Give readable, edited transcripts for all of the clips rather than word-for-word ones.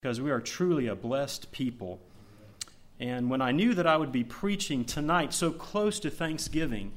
because we are truly a blessed people. And when I knew that I would be preaching tonight so close to Thanksgiving,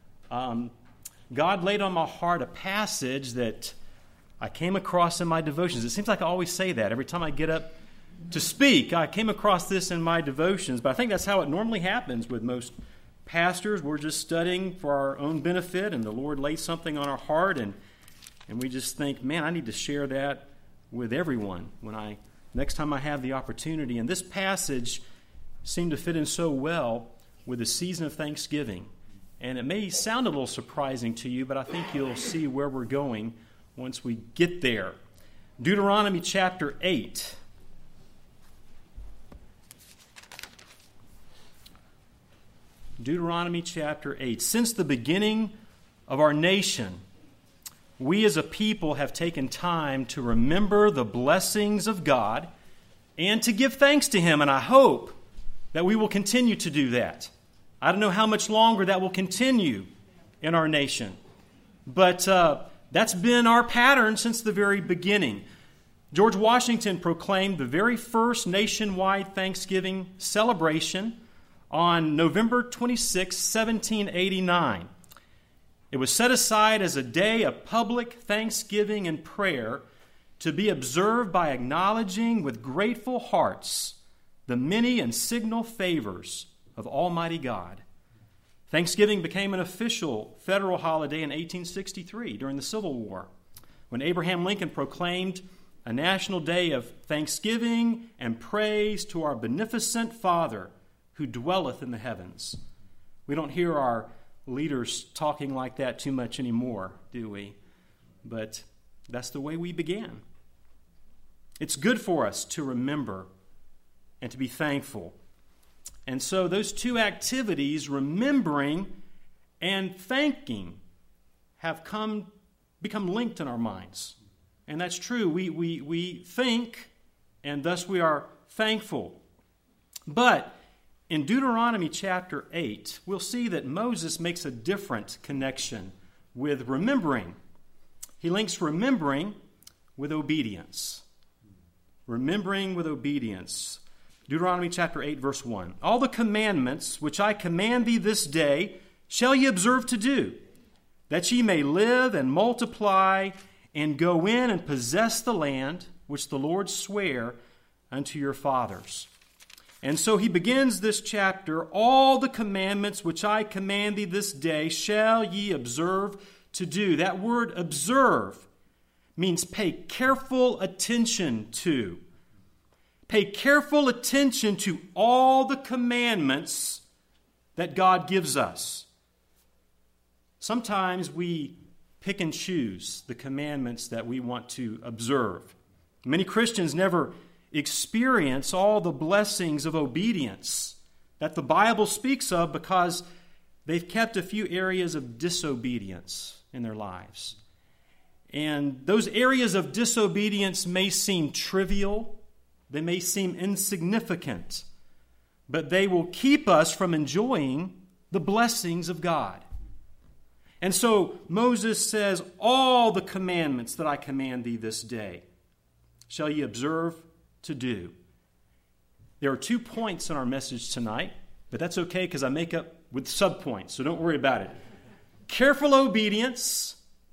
God laid on my heart a passage that I came across in my devotions. It seems like I always say that. Every time I get up to speak, I came across this in my devotions. But I think that's how it normally happens with most pastors. We're just studying for our own benefit, and the Lord lays something on our heart, and we just think, man, I need to share that with everyone next time I have the opportunity. And this passage seemed to fit in so well with the season of Thanksgiving. And it may sound a little surprising to you, but I think you'll see where we're going once we get there. Deuteronomy chapter 8. Deuteronomy chapter 8. Since the beginning of our nation, we as a people have taken time to remember the blessings of God and to give thanks to Him, and I hope that we will continue to do that. I don't know how much longer that will continue in our nation, but that's been our pattern since the very beginning. George Washington proclaimed the very first nationwide Thanksgiving celebration on November 26, 1789. It was set aside as a day of public thanksgiving and prayer to be observed by acknowledging with grateful hearts the many and signal favors of Almighty God. Thanksgiving became an official federal holiday in 1863 during the Civil War, when Abraham Lincoln proclaimed a national day of thanksgiving and praise to our beneficent Father who dwelleth in the heavens. We don't hear our leaders talking like that too much anymore, do we? But that's the way we began. It's good for us to remember and to be thankful. And so those two activities, remembering and thanking, have become linked in our minds. And that's true. We think, and thus we are thankful. But in Deuteronomy chapter 8, we'll see that Moses makes a different connection with remembering. He links remembering with obedience. Remembering with obedience. Deuteronomy chapter 8, verse 1. All the commandments which I command thee this day shall ye observe to do, that ye may live and multiply and go in and possess the land which the Lord sware unto your fathers. And so he begins this chapter, all the commandments which I command thee this day shall ye observe to do. That word observe means pay careful attention to. Pay careful attention to all the commandments that God gives us. Sometimes we pick and choose the commandments that we want to observe. Many Christians never experience all the blessings of obedience that the Bible speaks of because they've kept a few areas of disobedience in their lives. And those areas of disobedience may seem trivial, they may seem insignificant, but they will keep us from enjoying the blessings of God. And so Moses says, all the commandments that I command thee this day shall ye observe to do. There are 2 points in our message tonight, but that's okay because I make up with subpoints, so don't worry about it. Careful obedience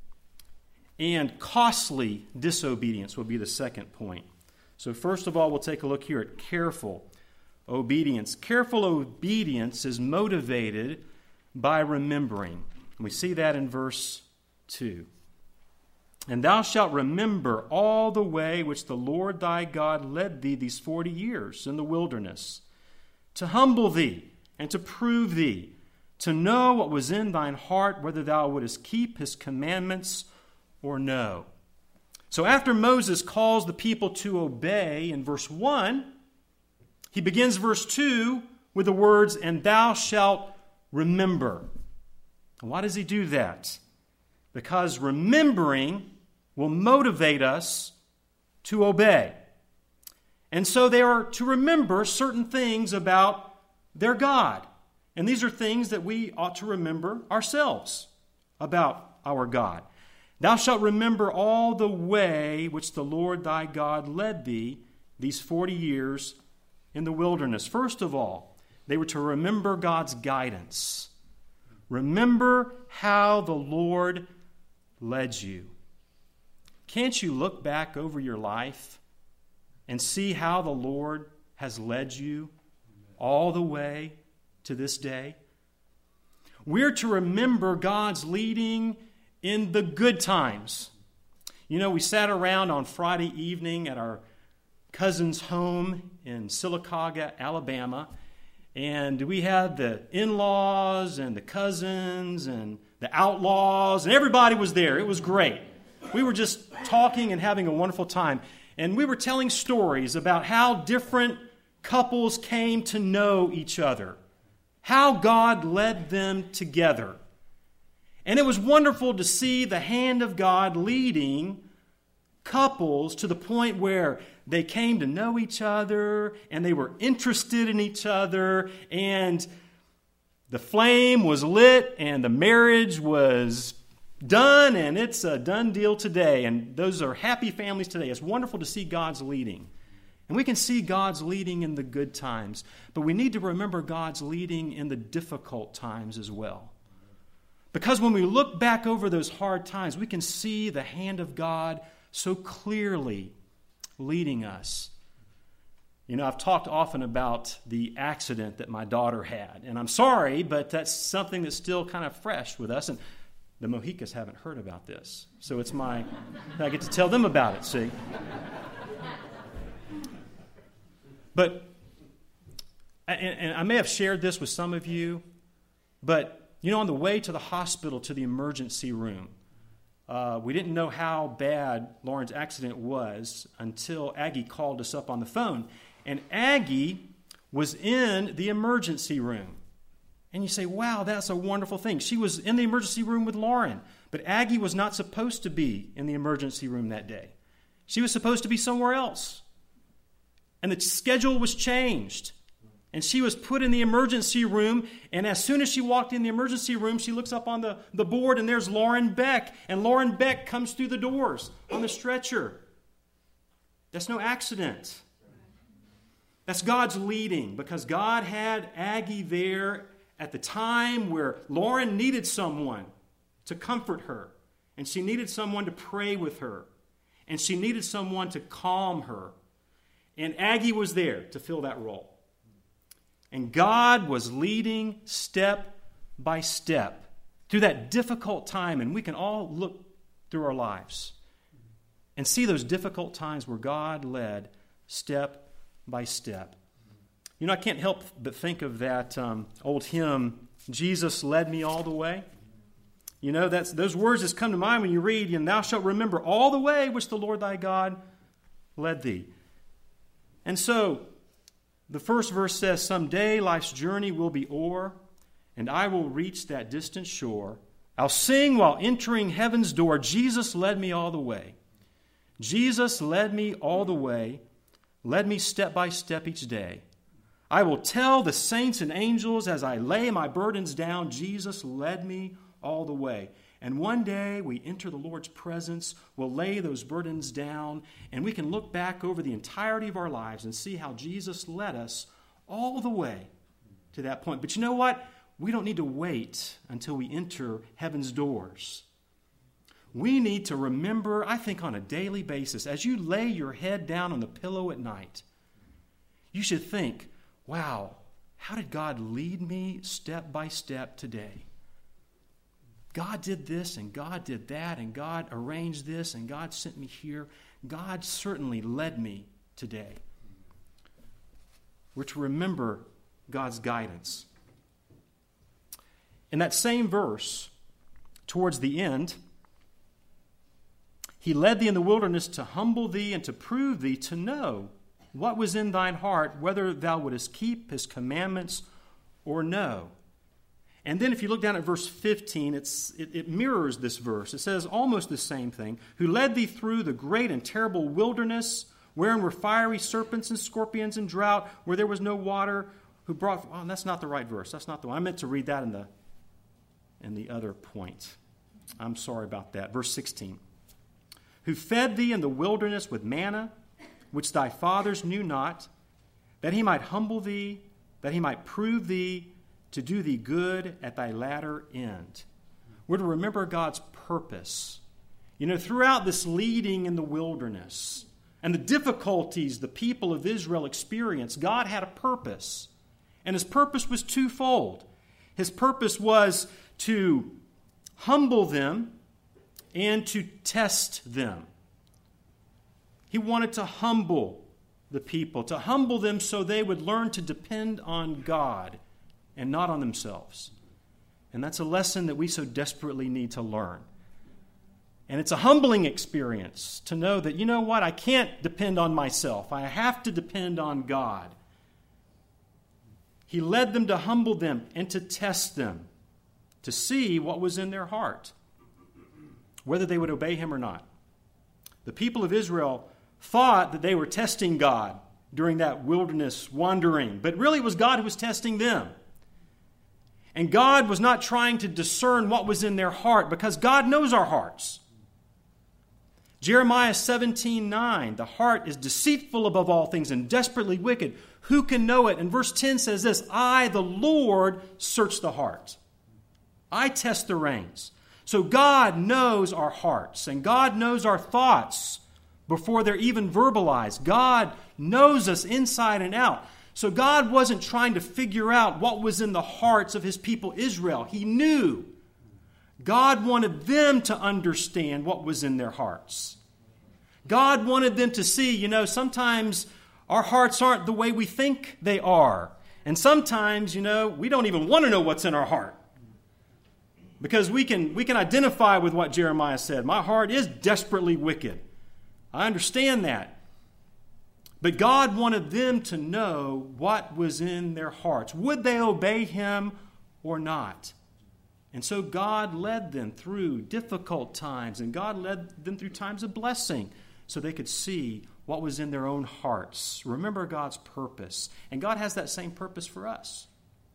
and costly disobedience will be the second point. So first of all, we'll take a look here at careful obedience. Careful obedience is motivated by remembering. We see that in verse 2. And thou shalt remember all the way which the Lord thy God led thee these 40 years in the wilderness, to humble thee and to prove thee, to know what was in thine heart, whether thou wouldest keep his commandments or no. So after Moses calls the people to obey in verse 1, he begins verse 2 with the words, and thou shalt remember. And why does he do that? Because remembering will motivate us to obey. And so they are to remember certain things about their God. And these are things that we ought to remember ourselves about our God. Thou shalt remember all the way which the Lord thy God led thee these 40 years in the wilderness? First of all, they were to remember God's guidance. Remember how the Lord led you. Can't you look back over your life and see how the Lord has led you all the way to this day? We're to remember God's leading in the good times. You know, we sat around on Friday evening at our cousin's home in Sylacauga, Alabama, and we had the in-laws and the cousins and the outlaws, and everybody was there. It was great. We were just talking and having a wonderful time. And we were telling stories about how different couples came to know each other, how God led them together. And it was wonderful to see the hand of God leading couples to the point where they came to know each other and they were interested in each other, and the flame was lit and the marriage was done, and it's a done deal today. And those are happy families today. It's wonderful to see God's leading. And we can see God's leading in the good times, but we need to remember God's leading in the difficult times as well. Because when we look back over those hard times, we can see the hand of God so clearly leading us. You know, I've talked often about the accident that my daughter had, and I'm sorry, but that's something that's still kind of fresh with us, and the Mohicas haven't heard about this. So I get to tell them about it, see? But, and I may have shared this with some of you, but, you know, on the way to the hospital, to the emergency room, we didn't know how bad Lauren's accident was until Aggie called us up on the phone. And Aggie was in the emergency room. And you say, wow, that's a wonderful thing. She was in the emergency room with Lauren, but Aggie was not supposed to be in the emergency room that day. She was supposed to be somewhere else. And the schedule was changed. And she was put in the emergency room, and as soon as she walked in the emergency room, she looks up on the board, and there's Lauren Beck. And Lauren Beck comes through the doors on the stretcher. That's no accident. That's God's leading, because God had Aggie there at the time where Lauren needed someone to comfort her, and she needed someone to pray with her, and she needed someone to calm her. And Aggie was there to fill that role. And God was leading step by step through that difficult time. And we can all look through our lives and see those difficult times where God led step by step. You know, I can't help but think of that old hymn, Jesus Led Me All the Way. You know, those words just come to mind when you read, and thou shalt remember all the way which the Lord thy God led thee. And so, the first verse says, someday life's journey will be o'er, and I will reach that distant shore. I'll sing while entering heaven's door, Jesus led me all the way. Jesus led me all the way, led me step by step each day. I will tell the saints and angels as I lay my burdens down, Jesus led me all the way. And one day we enter the Lord's presence, we'll lay those burdens down, and we can look back over the entirety of our lives and see how Jesus led us all the way to that point. But you know what? We don't need to wait until we enter heaven's doors. We need to remember, I think on a daily basis, as you lay your head down on the pillow at night, you should think, wow, how did God lead me step by step today? God did this, and God did that, and God arranged this, and God sent me here. God certainly led me today. We're to remember God's guidance. In that same verse, towards the end, He led thee in the wilderness to humble thee and to prove thee, to know what was in thine heart, whether thou wouldest keep His commandments or no. And then if you look down at verse 15, it mirrors this verse. It says almost the same thing. Who led thee through the great and terrible wilderness, wherein were fiery serpents and scorpions and drought, where there was no water, who brought... Oh, that's not the right verse. That's not the one. I meant to read that in the other point. I'm sorry about that. Verse 16. Who fed thee in the wilderness with manna, which thy fathers knew not, that he might humble thee, that he might prove thee, to do thee good at thy latter end. We're to remember God's purpose. You know, throughout this leading in the wilderness and the difficulties the people of Israel experienced, God had a purpose. And his purpose was twofold. His purpose was to humble them and to test them. He wanted to humble the people, to humble them so they would learn to depend on God and not on themselves. And that's a lesson that we so desperately need to learn. And it's a humbling experience to know that, you know what, I can't depend on myself. I have to depend on God. He led them to humble them and to test them, to see what was in their heart, whether they would obey him or not. The people of Israel thought that they were testing God during that wilderness wandering, but really it was God who was testing them. And God was not trying to discern what was in their heart, because God knows our hearts. Jeremiah 17:9, the heart is deceitful above all things and desperately wicked. Who can know it? And verse 10 says this, I, the Lord, search the heart. I test the reins. So God knows our hearts, and God knows our thoughts before they're even verbalized. God knows us inside and out. So God wasn't trying to figure out what was in the hearts of his people Israel. He knew. God wanted them to understand what was in their hearts. God wanted them to see, you know, sometimes our hearts aren't the way we think they are. And sometimes, you know, we don't even want to know what's in our heart. Because we can identify with what Jeremiah said. My heart is desperately wicked. I understand that. But God wanted them to know what was in their hearts. Would they obey him or not? And so God led them through difficult times, and God led them through times of blessing so they could see what was in their own hearts. Remember God's purpose. And God has that same purpose for us.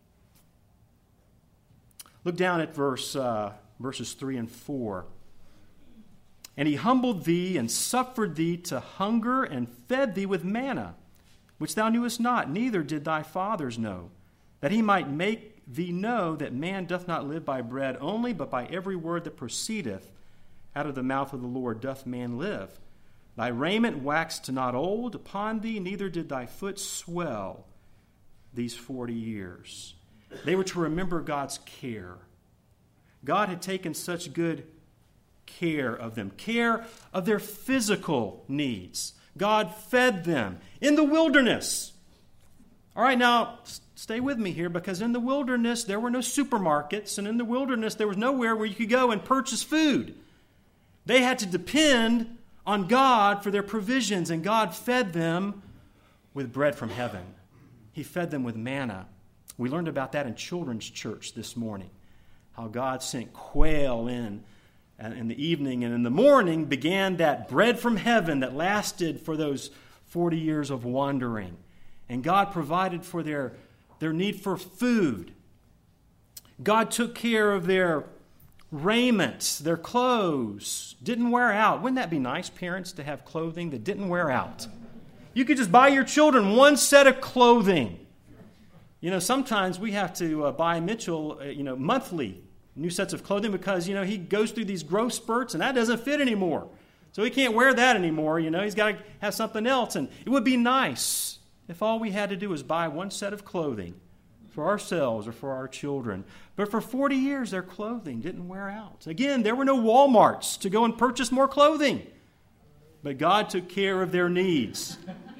Look down at verses 3 and 4. And he humbled thee and suffered thee to hunger and fed thee with manna, which thou knewest not, neither did thy fathers know, that he might make thee know that man doth not live by bread only, but by every word that proceedeth out of the mouth of the Lord doth man live. Thy raiment waxed not old upon thee, neither did thy foot swell these 40 years. They were to remember God's care. God had taken such good care of them, care of their physical needs. God fed them in the wilderness. All right, now stay with me here, because in the wilderness there were no supermarkets, and in the wilderness there was nowhere where you could go and purchase food. They had to depend on God for their provisions, and God fed them with bread from heaven. He fed them with manna. We learned about that in children's church this morning, how God sent quail in the evening, and in the morning began that bread from heaven that lasted for those 40 years of wandering. And God provided for their need for food. God took care of their raiment, their clothes, didn't wear out. Wouldn't that be nice, parents, to have clothing that didn't wear out? You could just buy your children one set of clothing. You know, sometimes we have to buy Mitchell, monthly new sets of clothing, because, he goes through these growth spurts and that doesn't fit anymore. So he can't wear that anymore. He's got to have something else. And it would be nice if all we had to do was buy one set of clothing for ourselves or for our children. But for 40 years, their clothing didn't wear out. Again, there were no Walmarts to go and purchase more clothing. But God took care of their needs.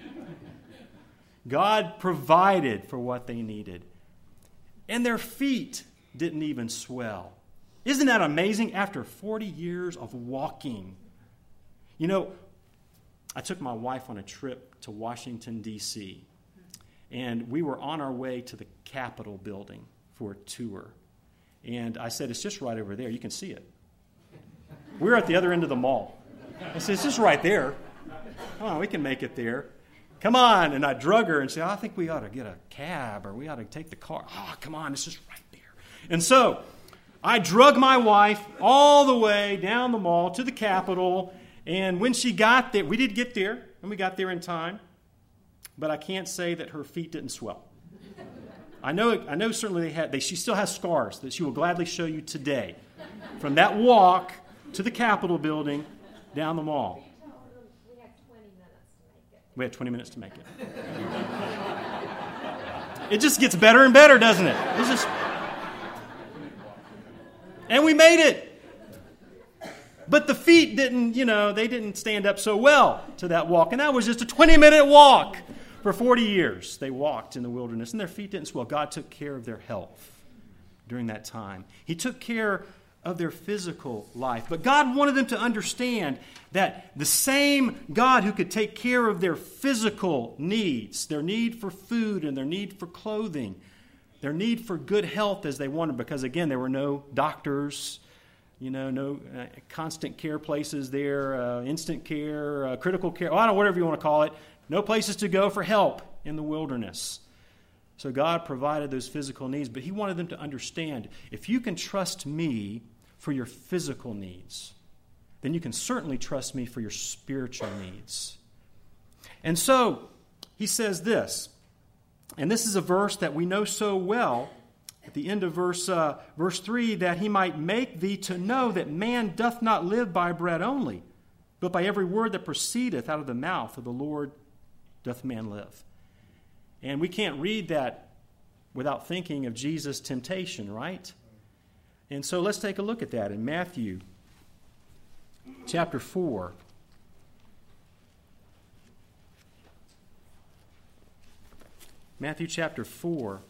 God provided for what they needed. And their feet didn't even swell. Isn't that amazing? After 40 years of walking. I took my wife on a trip to Washington, D.C., and we were on our way to the Capitol building for a tour. And I said, it's just right over there. You can see it. We're at the other end of the mall. I said, it's just right there. Come on, we can make it there. Come on. And I drug her and said, I think we ought to get a cab, or we ought to take the car. Come on, it's just right there. And so I drug my wife all the way down the mall to the Capitol. And when she got there, we did get there. and we got there in time, but I can't say that her feet didn't swell. I know certainly she still has scars that she will gladly show you today from that walk to the Capitol building down the mall. We had 20 minutes to make it. It just gets better and better, doesn't it? And we made it. But the feet didn't stand up so well to that walk. And that was just a 20-minute walk. For 40 years, they walked in the wilderness, and their feet didn't swell. God took care of their health during that time. He took care of their physical life. But God wanted them to understand that the same God who could take care of their physical needs, their need for food and their need for clothing, their need for good health as they wanted, because, again, there were no doctors, no constant care places there, instant care, critical care, I don't know, whatever you want to call it. No places to go for help in the wilderness. So God provided those physical needs, but He wanted them to understand, if you can trust me for your physical needs, then you can certainly trust me for your spiritual needs. And so He says this, and this is a verse that we know so well, at the end of verse 3, that He might make thee to know that man doth not live by bread only, but by every word that proceedeth out of the mouth of the Lord doth man live. And we can't read that without thinking of Jesus' temptation, right? And so let's take a look at that in Matthew chapter 4. Matthew chapter 4,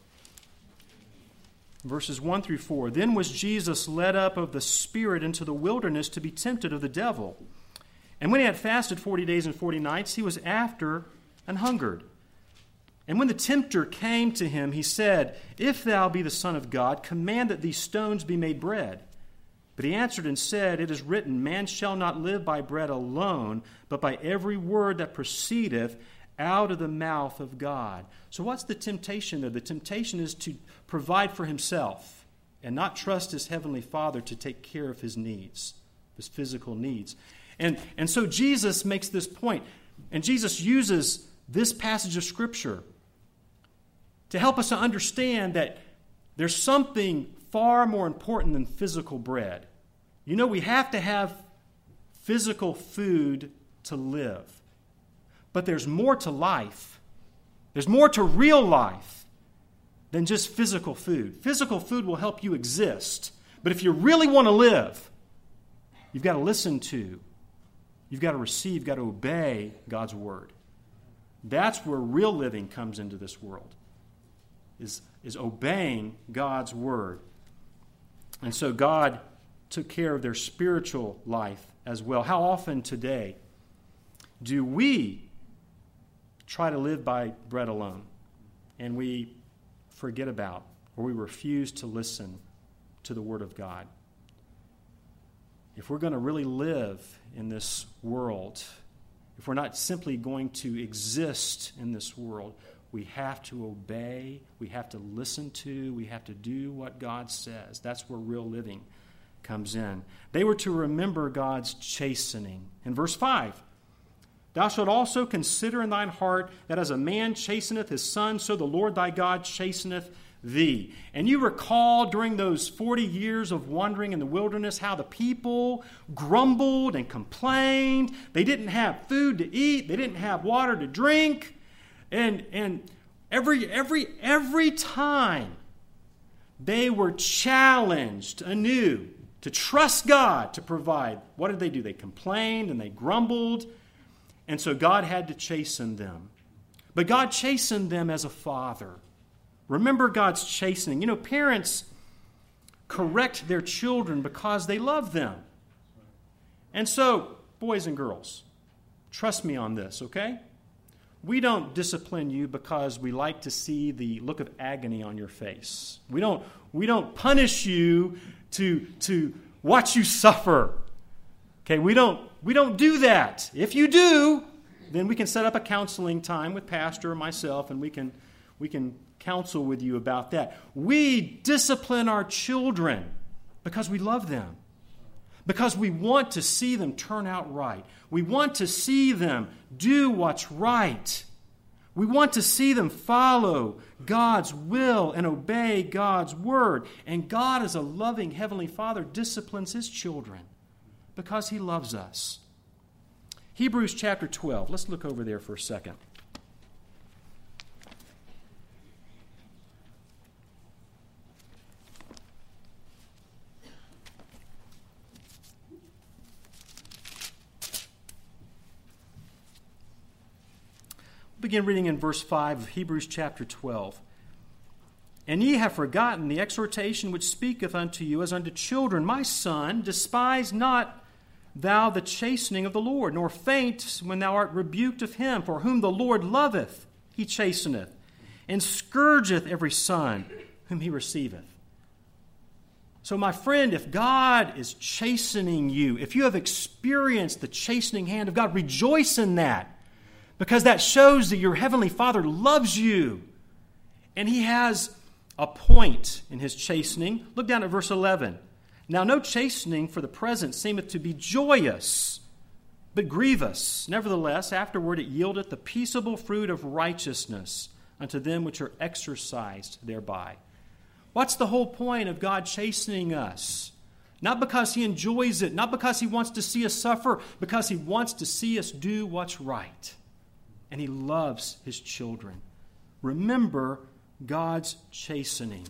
verses 1 through 4. Then was Jesus led up of the Spirit into the wilderness to be tempted of the devil. And when he had fasted 40 days and 40 nights, he was after and hungered. And when the tempter came to him, he said, If thou be the Son of God, command that these stones be made bread. But he answered and said, It is written, Man shall not live by bread alone, but by every word that proceedeth out of the mouth of God. So what's the temptation there? The temptation is to provide for himself and not trust his heavenly Father to take care of his needs, his physical needs. And so Jesus makes this point, and Jesus uses this passage of Scripture to help us to understand that there's something far more important than physical bread. We have to have physical food to live. But there's more to life. There's more to real life than just physical food. Physical food will help you exist. But if you really want to live, you've got to listen to, you've got to receive, you've got to obey God's Word. That's where real living comes into this world, is obeying God's Word. And so God took care of their spiritual life as well. How often today do we try to live by bread alone, and we forget about, or we refuse to listen to the Word of God? If we're going to really live in this world, if we're not simply going to exist in this world, we have to obey, we have to listen to, we have to do what God says. That's where real living comes in. They were to remember God's chastening. In verse 5, Thou shalt also consider in thine heart that as a man chasteneth his son, so the Lord thy God chasteneth thee. And you recall during those 40 years of wandering in the wilderness how the people grumbled and complained. They didn't have food to eat. They didn't have water to drink. And every time they were challenged anew to trust God to provide, what did they do? They complained and they grumbled. And so God had to chasten them. But God chastened them as a father. Remember God's chastening. Parents correct their children because they love them. And so, boys and girls, trust me on this, okay? We don't discipline you because we like to see the look of agony on your face. We don't punish you to watch you suffer. Okay, we don't do that. If you do, then we can set up a counseling time with Pastor or myself, and we can counsel with you about that. We discipline our children because we love them. because we want to see them turn out right. We want to see them do what's right. We want to see them follow God's will and obey God's word. And God, as a loving Heavenly Father, disciplines His children because He loves us. Hebrews chapter 12. Let's look over there for a second. Begin reading in verse 5 of Hebrews chapter 12. And ye have forgotten the exhortation which speaketh unto you as unto children. My son, despise not thou the chastening of the Lord, nor faint when thou art rebuked of him. For whom the Lord loveth, He chasteneth, and scourgeth every son whom He receiveth. So, my friend, if God is chastening you, if you have experienced the chastening hand of God, rejoice in that. Because that shows that your Heavenly Father loves you. And He has a point in His chastening. Look down at verse 11. Now no chastening for the present seemeth to be joyous, but grievous. Nevertheless, afterward it yieldeth the peaceable fruit of righteousness unto them which are exercised thereby. What's the whole point of God chastening us? Not because He enjoys it, not because He wants to see us suffer, because He wants to see us do what's right. And He loves His children. Remember God's chastening.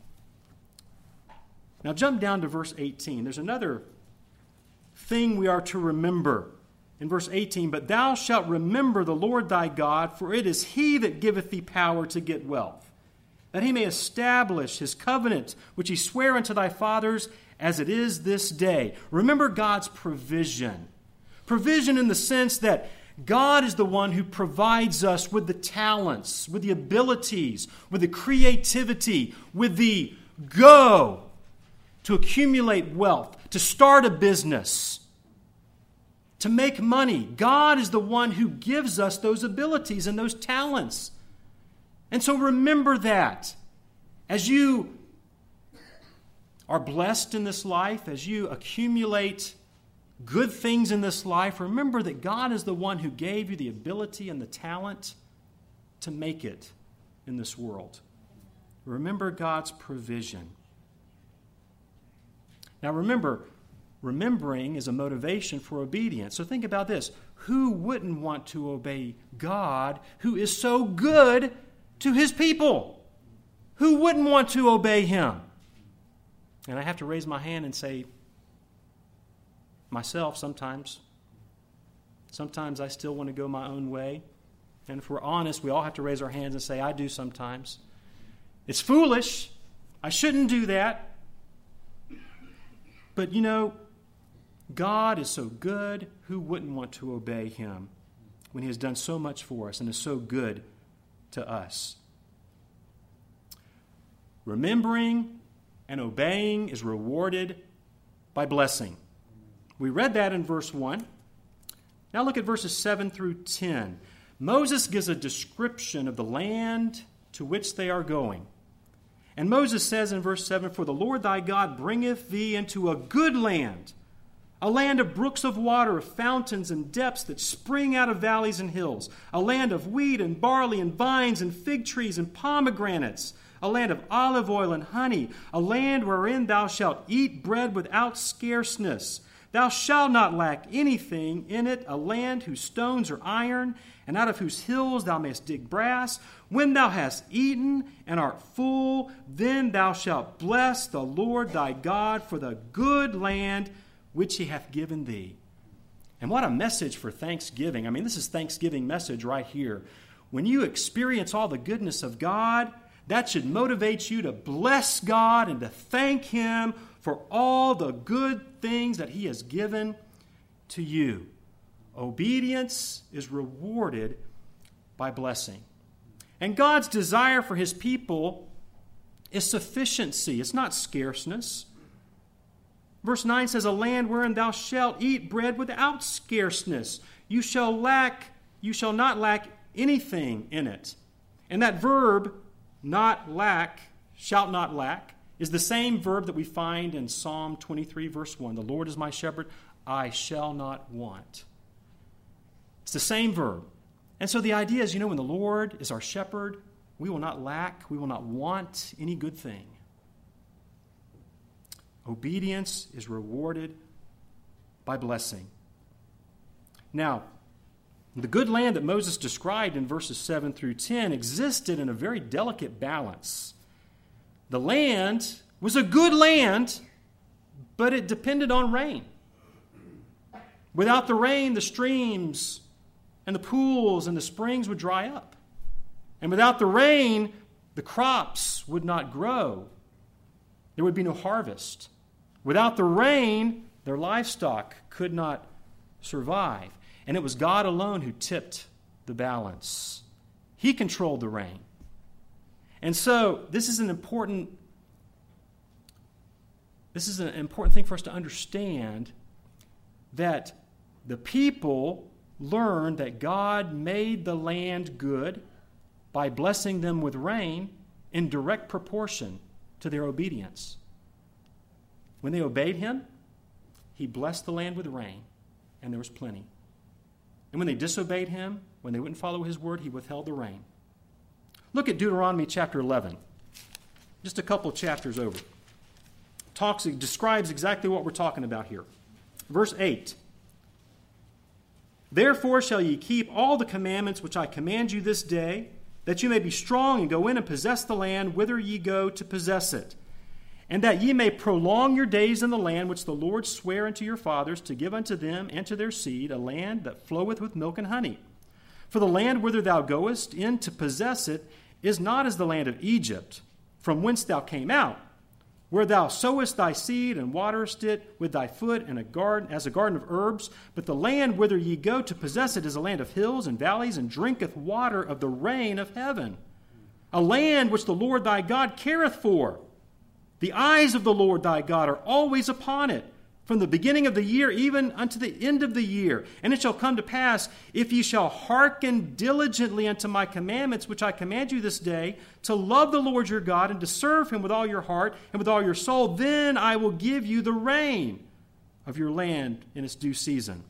Now jump down to verse 18. There's another thing we are to remember. In verse 18, but thou shalt remember the Lord thy God, for it is He that giveth thee power to get wealth, that He may establish His covenant, which He sware unto thy fathers, as it is this day. Remember God's provision. Provision in the sense that God is the one who provides us with the talents, with the abilities, with the creativity, with the go to accumulate wealth, to start a business, to make money. God is the one who gives us those abilities and those talents. And so remember that. As you are blessed in this life, as you accumulate good things in this life, remember that God is the one who gave you the ability and the talent to make it in this world. Remember God's provision. Now remember, remembering is a motivation for obedience. So think about this. Who wouldn't want to obey God who is so good to His people? Who wouldn't want to obey Him? And I have to raise my hand and say, myself sometimes. Sometimes I still want to go my own way. And if we're honest, we all have to raise our hands and say, I do sometimes. It's foolish. I shouldn't do that. But you know, God is so good. Who wouldn't want to obey Him when He has done so much for us and is so good to us? Remembering and obeying is rewarded by blessing. We read that in verse 1. Now look at verses 7 through 10. Moses gives a description of the land to which they are going. And Moses says in verse 7, for the Lord thy God bringeth thee into a good land, a land of brooks of water, of fountains and depths that spring out of valleys and hills, a land of wheat and barley and vines and fig trees and pomegranates, a land of olive oil and honey, a land wherein thou shalt eat bread without scarceness. Thou shalt not lack anything in it, a land whose stones are iron, and out of whose hills thou mayest dig brass. When thou hast eaten and art full, then thou shalt bless the Lord thy God for the good land which He hath given thee. And what a message for Thanksgiving. I mean, this is Thanksgiving message right here. When you experience all the goodness of God, that should motivate you to bless God and to thank Him for all the good things that He has given to you. Obedience is rewarded by blessing. And God's desire for His people is sufficiency. It's not scarceness. Verse 9 says, a land wherein thou shalt eat bread without scarceness. You shall not lack anything in it. And that verb, not lack, shalt not lack, is the same verb that we find in Psalm 23, verse 1. The Lord is my shepherd, I shall not want. It's the same verb. And so the idea is, when the Lord is our shepherd, we will not lack, we will not want any good thing. Obedience is rewarded by blessing. Now, the good land that Moses described in verses 7 through 10 existed in a very delicate balance. The land was a good land, but it depended on rain. Without the rain, the streams and the pools and the springs would dry up. And without the rain, the crops would not grow. There would be no harvest. Without the rain, their livestock could not survive. And it was God alone who tipped the balance. He controlled the rain. And so this is an important thing for us to understand, that the people learned that God made the land good by blessing them with rain in direct proportion to their obedience. When they obeyed him, he blessed the land with rain, and there was plenty. And when they disobeyed him, when they wouldn't follow his word, he withheld the rain. Look at Deuteronomy chapter 11, just a couple of chapters over. Describes exactly what we're talking about here. Verse 8. Therefore shall ye keep all the commandments which I command you this day, that you may be strong and go in and possess the land whither ye go to possess it, and that ye may prolong your days in the land which the Lord sware unto your fathers to give unto them and to their seed, a land that floweth with milk and honey. For the land whither thou goest in to possess it is not as the land of Egypt, from whence thou came out, where thou sowest thy seed and waterest it with thy foot in a garden, as a garden of herbs. But the land whither ye go to possess it is a land of hills and valleys, and drinketh water of the rain of heaven. A land which the Lord thy God careth for. The eyes of the Lord thy God are always upon it, from the beginning of the year even unto the end of the year. And it shall come to pass, if ye shall hearken diligently unto my commandments, which I command you this day, to love the Lord your God and to serve him with all your heart and with all your soul, then I will give you the rain of your land in its due season,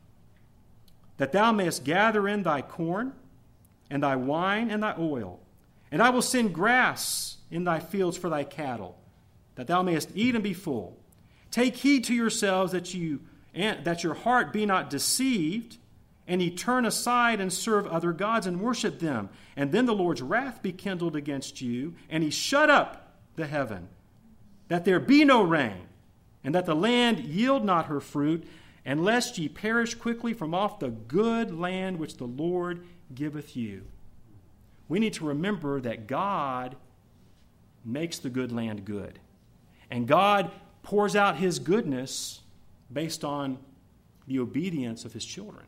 that thou mayest gather in thy corn and thy wine and thy oil. And I will send grass in thy fields for thy cattle, that thou mayest eat and be full. Take heed to yourselves that your heart be not deceived, and ye turn aside and serve other gods and worship them. And then the Lord's wrath be kindled against you, and he shut up the heaven, that there be no rain, and that the land yield not her fruit, and lest ye perish quickly from off the good land which the Lord giveth you. We need to remember that God makes the good land good. And God pours out his goodness based on the obedience of his children.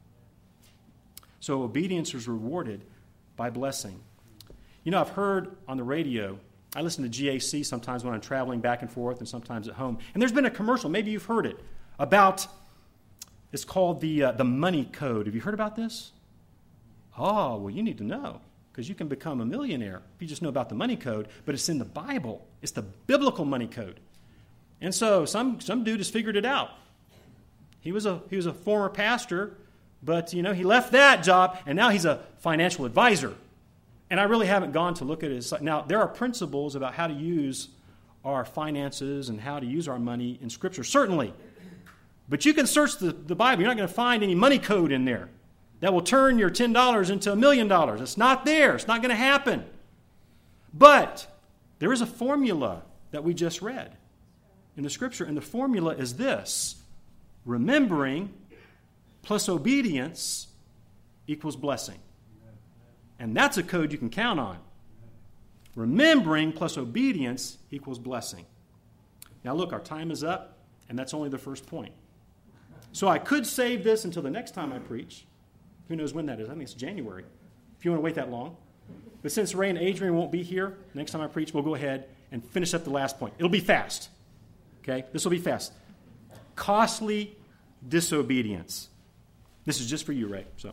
So obedience is rewarded by blessing. I've heard on the radio, I listen to GAC sometimes when I'm traveling back and forth and sometimes at home, and there's been a commercial, maybe you've heard it, about, it's called the money code. Have you heard about this? Oh, well, you need to know, because you can become a millionaire if you just know about the money code, but it's in the Bible. It's the biblical money code. And so some dude has figured it out. He was a former pastor, but he left that job, and now he's a financial advisor. And I really haven't gone to look at his. Now, there are principles about how to use our finances and how to use our money in Scripture, certainly. But you can search the Bible. You're not going to find any money code in there that will turn your $10 into $1 million. It's not there. It's not going to happen. But there is a formula that we just read in the Scripture, and the formula is this: remembering plus obedience equals blessing. And that's a code you can count on. Remembering plus obedience equals blessing. Now look, our time is up, and that's only the first point. So I could save this until the next time I preach. Who knows when that is? I think it's January, if you want to wait that long. But since Ray and Adrian won't be here, next time I preach, we'll go ahead and finish up the last point. It'll be fast. Okay? This will be fast. Costly disobedience. This is just for you, Ray. So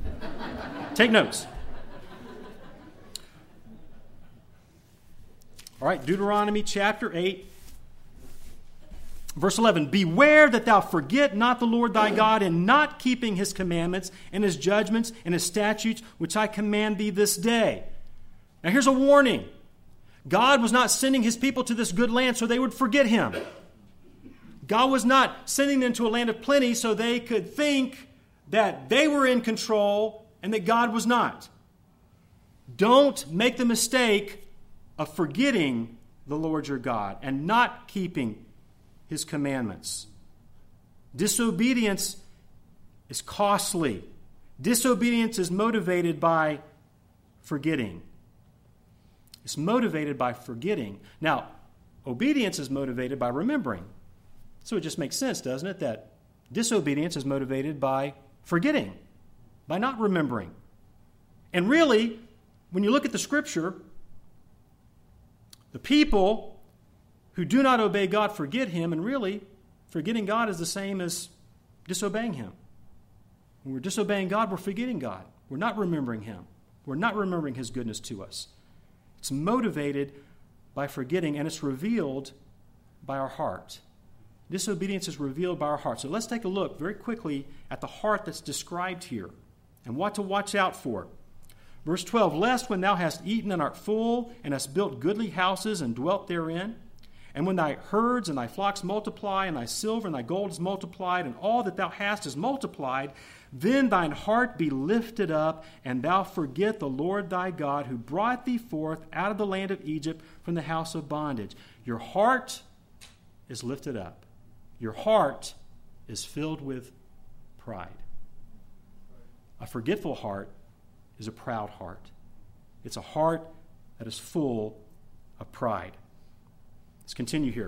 take notes. All right, Deuteronomy chapter 8, verse 11. Beware that thou forget not the Lord thy God in not keeping his commandments and his judgments and his statutes, which I command thee this day. Now here's a warning. God was not sending his people to this good land so they would forget him. God was not sending them to a land of plenty so they could think that they were in control and that God was not. Don't make the mistake of forgetting the Lord your God and not keeping his commandments. Disobedience is costly. Disobedience is motivated by forgetting. It's motivated by forgetting. Now, obedience is motivated by remembering. So it just makes sense, doesn't it, that disobedience is motivated by forgetting, by not remembering. And really, when you look at the Scripture, the people who do not obey God forget him, and really, forgetting God is the same as disobeying him. When we're disobeying God, we're forgetting God. We're not remembering him. We're not remembering his goodness to us. It's motivated by forgetting, and it's revealed by our heart. Disobedience is revealed by our heart. So let's take a look very quickly at the heart that's described here and what to watch out for. Verse 12, lest when thou hast eaten and art full, and hast built goodly houses and dwelt therein, and when thy herds and thy flocks multiply, and thy silver and thy gold is multiplied, and all that thou hast is multiplied, then thine heart be lifted up, and thou forget the Lord thy God, who brought thee forth out of the land of Egypt from the house of bondage. Your heart is lifted up. Your heart is filled with pride. A forgetful heart is a proud heart. It's a heart that is full of pride. Let's continue here.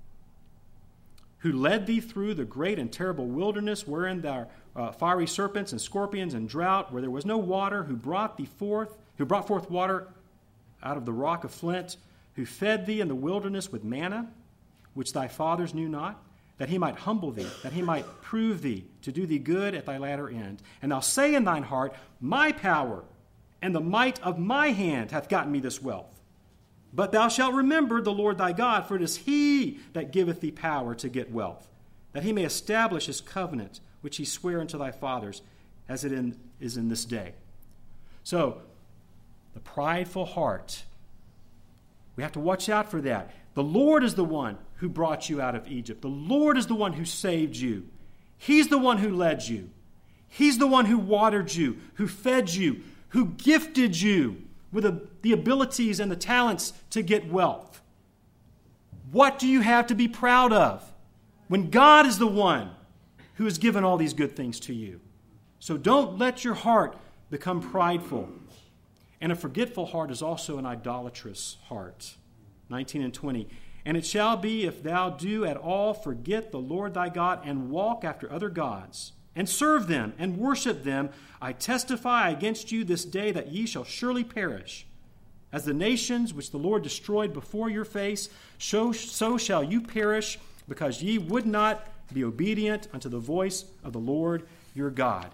Who led thee through the great and terrible wilderness, wherein there are fiery serpents and scorpions and drought, where there was no water, who brought forth water out of the rock of flint, who fed thee in the wilderness with manna, which thy fathers knew not, that he might humble thee, that he might prove thee, to do thee good at thy latter end. And thou say in thine heart, my power and the might of my hand hath gotten me this wealth. But thou shalt remember the Lord thy God, for it is he that giveth thee power to get wealth, that he may establish his covenant, which he sware unto thy fathers, as it is in this day. So, the prideful heart, we have to watch out for that. The Lord is the one who brought you out of Egypt. The Lord is the one who saved you. He's the one who led you. He's the one who watered you, who fed you, who gifted you with the abilities and the talents to get wealth. What do you have to be proud of when God is the one who has given all these good things to you? So don't let your heart become prideful. And a forgetful heart is also an idolatrous heart. 19 and 20. And it shall be, if thou do at all forget the Lord thy God, and walk after other gods, and serve them, and worship them, I testify against you this day that ye shall surely perish. As the nations which the Lord destroyed before your face, so shall you perish, because ye would not be obedient unto the voice of the Lord your God.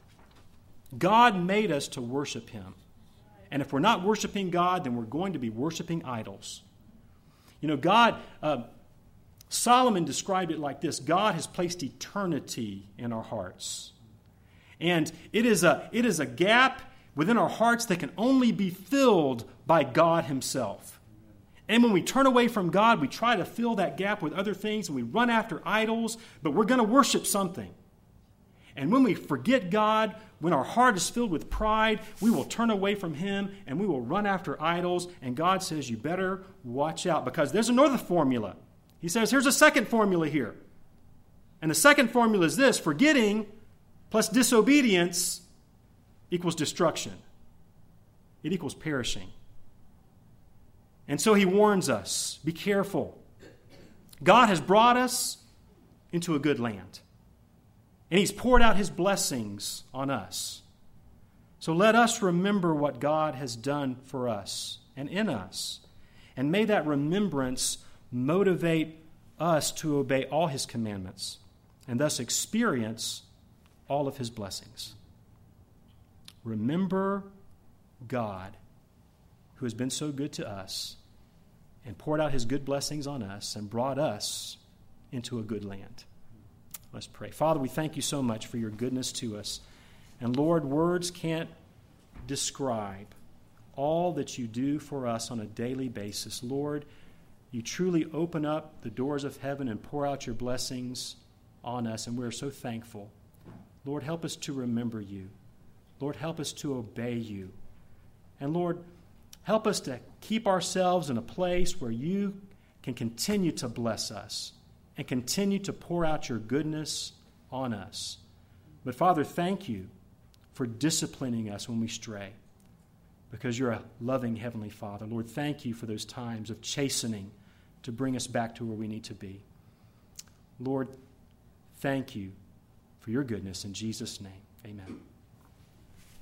God made us to worship him. And if we're not worshiping God, then we're going to be worshiping idols. You know, Solomon described it like this: God has placed eternity in our hearts. And it is a gap within our hearts that can only be filled by God himself. And when we turn away from God, we try to fill that gap with other things, and we run after idols, but we're going to worship something. And when we forget God, when our heart is filled with pride, we will turn away from him and we will run after idols. And God says, you better watch out, because there's another formula. He says, here's a second formula here. And the second formula is this: forgetting plus disobedience equals destruction. It equals perishing. And so he warns us, be careful. God has brought us into a good land. And he's poured out his blessings on us. So let us remember what God has done for us and in us. And may that remembrance motivate us to obey all his commandments and thus experience all of his blessings. Remember God, who has been so good to us, and poured out his good blessings on us and brought us into a good land. Let's pray. Father, we thank you so much for your goodness to us. And Lord, words can't describe all that you do for us on a daily basis. Lord, you truly open up the doors of heaven and pour out your blessings on us, and we're so thankful. Lord, help us to remember you. Lord, help us to obey you. And Lord, help us to keep ourselves in a place where you can continue to bless us and continue to pour out your goodness on us. But Father, thank you for disciplining us when we stray, because you're a loving Heavenly Father. Lord, thank you for those times of chastening to bring us back to where we need to be. Lord, thank you for your goodness. In Jesus' name, amen.